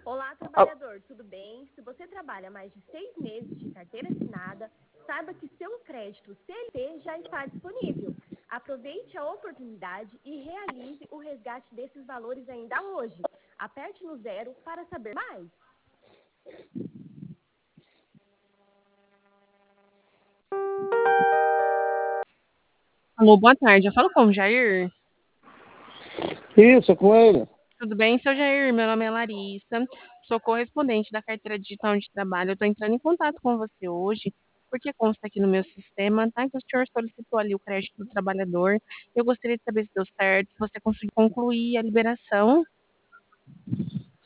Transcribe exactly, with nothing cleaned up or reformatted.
Olá, Ah, trabalhador, tudo bem? Se você trabalha mais de seis meses de carteira assinada, saiba que seu crédito C L T já está disponível. Aproveite a oportunidade e realize o resgate desses valores ainda hoje. Aperte no zero para saber mais. Alô, boa tarde. Eu falo com o Jair. isso, com ele. Tudo bem, seu Jair? Meu nome é Larissa. Sou correspondente da carteira digital de trabalho. Eu estou entrando em contato com você hoje, porque consta aqui no meu sistema, tá? Que o senhor solicitou ali o crédito do trabalhador. Eu gostaria de saber se deu certo, se você conseguiu concluir a liberação.